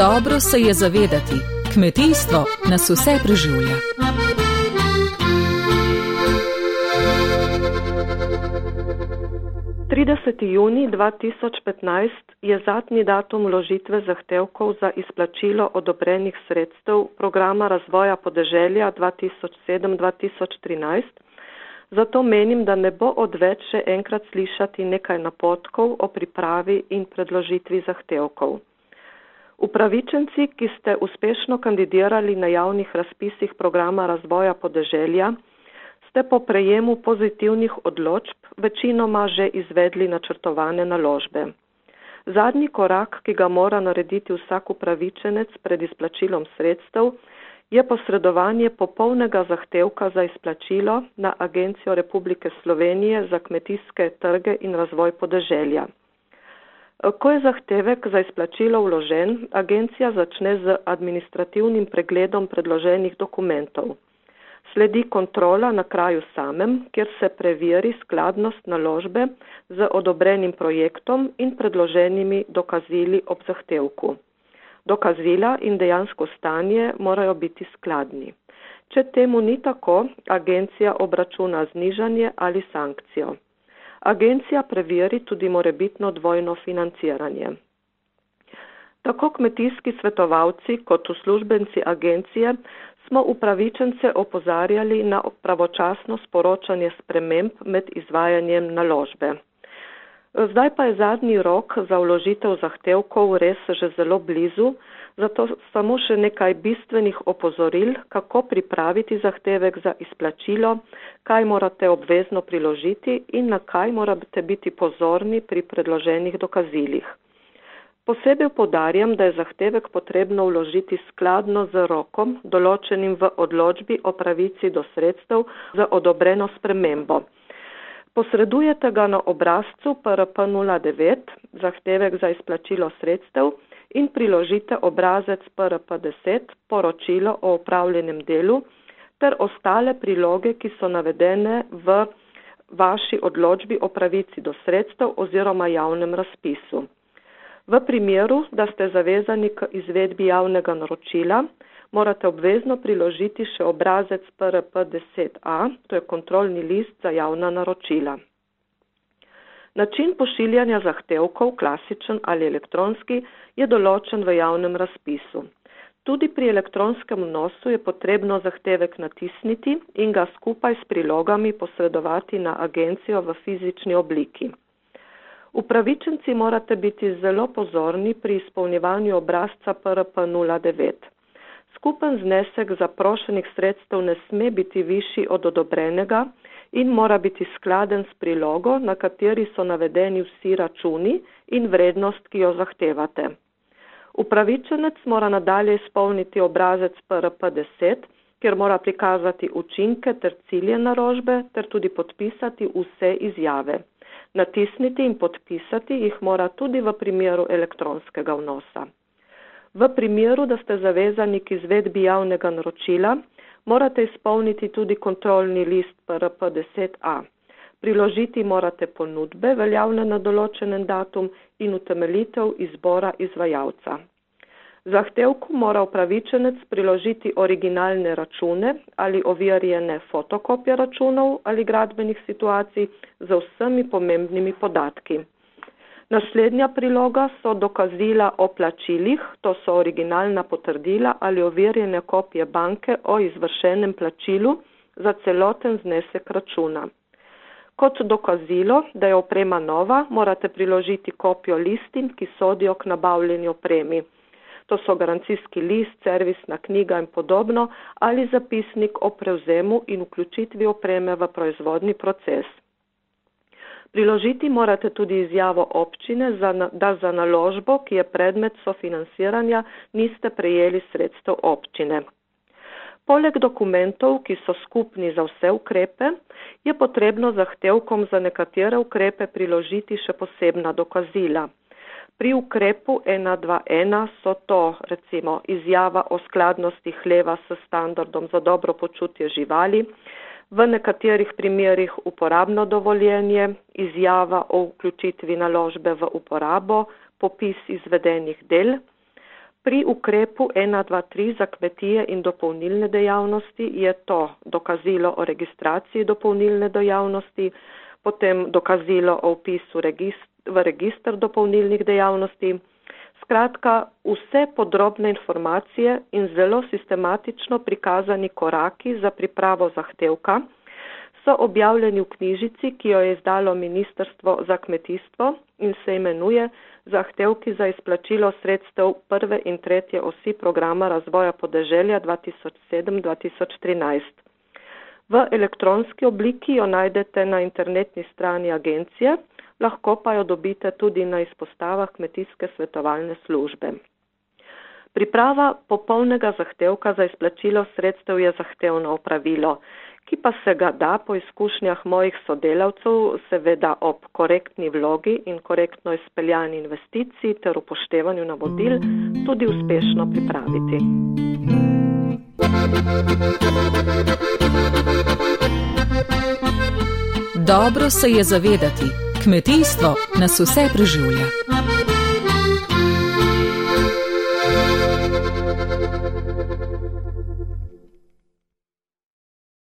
Dobro se je zavedati, kmetijstvo nas vse preživlja. Junij 2015 je zadnji datum vložitve zahtevkov za izplačilo odobrenih sredstev programa razvoja podeželja 2007-2013, zato menim, da ne bo odveč še enkrat slišati nekaj napotkov o pripravi in predložitvi zahtevkov. Upravičenci, ki ste uspešno kandidirali na javnih razpisih programa razvoja podeželja, ste po prejemu pozitivnih odločb večinoma že izvedli načrtovane naložbe. Zadnji korak, ki ga mora narediti vsak upravičenec pred izplačilom sredstev, je posredovanje popolnega zahtevka za izplačilo na Agencijo Republike Slovenije za kmetijske trge in razvoj podeželja. Ko je zahtevek za izplačilo vložen, agencija začne z administrativnim pregledom predloženih dokumentov. Sledi kontrola na kraju samem, kjer se preveri skladnost naložbe z odobrenim projektom in predloženimi dokazili ob zahtevku. Dokazila in dejansko stanje morajo biti skladni. Če temu ni tako, agencija obračuna znižanje ali sankcijo. Agencija preveri tudi morebitno dvojno financiranje. Tako kmetijski svetovalci kot uslužbenci agencije smo upravičence opozarjali na pravočasno sporočanje sprememb med izvajanjem naložbe. Zdaj pa je zadnji rok za vložitev zahtevkov res že zelo blizu, zato samo še nekaj bistvenih opozoril, kako pripraviti zahtevek za izplačilo, kaj morate obvezno priložiti in na kaj morate biti pozorni pri predloženih dokazilih. Posebej poudarjam, da je zahtevek potrebno vložiti skladno z rokom, določenim v odločbi o pravici do sredstev za odobreno spremembo. Posredujete ga na obrazcu PRP09, zahtevek za izplačilo sredstev, in priložite obrazec PRP10, poročilo o opravljenem delu, ter ostale priloge, ki so navedene v vaši odločbi o pravici do sredstev oziroma javnem razpisu. V primeru, da ste zavezani k izvedbi javnega naročila, morate obvezno priložiti še obrazec PRP10A, to je kontrolni list za javna naročila. Način pošiljanja zahtevkov, klasičen ali elektronski, je določen v javnem razpisu. Tudi pri elektronskem vnosu je potrebno zahtevek natisniti in ga skupaj s prilogami posredovati na agencijo v fizični obliki. Upravičenci morate biti zelo pozorni pri izpolnjevanju obrazca PRP09. Skupen znesek zaprošenih sredstev ne sme biti višji od odobrenega in mora biti skladen s prilogo, na kateri so navedeni vsi računi in vrednost, ki jo zahtevate. Upravičenec mora nadalje izpolniti obrazec PRP10, kjer mora prikazati učinke ter cilje naložbe ter tudi podpisati vse izjave. Natisniti in podpisati jih mora tudi v primeru elektronskega vnosa. V primeru, da ste zavezani k izvedbi javnega naročila, morate izpolniti tudi kontrolni list PRP10A. Priložiti morate ponudbe, veljavne na določen datum, in utemeljitev izbora izvajalca. Zahtevku mora upravičenec priložiti originalne račune ali overjene fotokopije računov ali gradbenih situacij z vsemi pomembnimi podatki. Naslednja priloga so dokazila o plačilih, to so originalna potrdila ali overjene kopije banke o izvršenem plačilu za celoten znesek računa. Kot dokazilo, da je oprema nova, morate priložiti kopijo listin, ki sodijo k nabavljeni opremi. To so garancijski list, servisna knjiga in podobno, ali zapisnik o prevzemu in vključitvi opreme v proizvodni proces. Priložiti morate tudi izjavo občine, da za naložbo, ki je predmet sofinanciranja, niste prejeli sredstev občine. Poleg dokumentov, ki so skupni za vse ukrepe, je potrebno zahtevkom za nekatere ukrepe priložiti še posebna dokazila. Pri ukrepu 1.2.1 so to recimo izjava o skladnosti hleva s standardom za dobro počutje živali, v nekaterih primerih uporabno dovoljenje, izjava o vključitvi naložbe v uporabo, popis izvedenih del. Pri ukrepu 1.2.3 za kmetije in dopolnilne dejavnosti je to dokazilo o registraciji dopolnilne dejavnosti, potem dokazilo o vpisu v registr dopolnilnih dejavnosti. Skratka, vse podrobne informacije in zelo sistematično prikazani koraki za pripravo zahtevka so objavljeni v knjižici, ki jo je izdalo Ministrstvo za kmetijstvo in se imenuje Zahtevki za izplačilo sredstev prve in tretje osi programa razvoja podeželja 2007-2013. V elektronski obliki jo najdete na internetni strani agencije, lahko pa jo dobite tudi na izpostavah kmetijske svetovalne službe. Priprava popolnega zahtevka za izplačilo sredstev je zahtevno opravilo, ki pa se ga da po izkušnjah mojih sodelavcev seveda ob korektni vlogi in korektno izpeljani investiciji ter upoštevanju navodil tudi uspešno pripraviti. Dobro se je zavedati, kmetijstvo nas vse preživlja.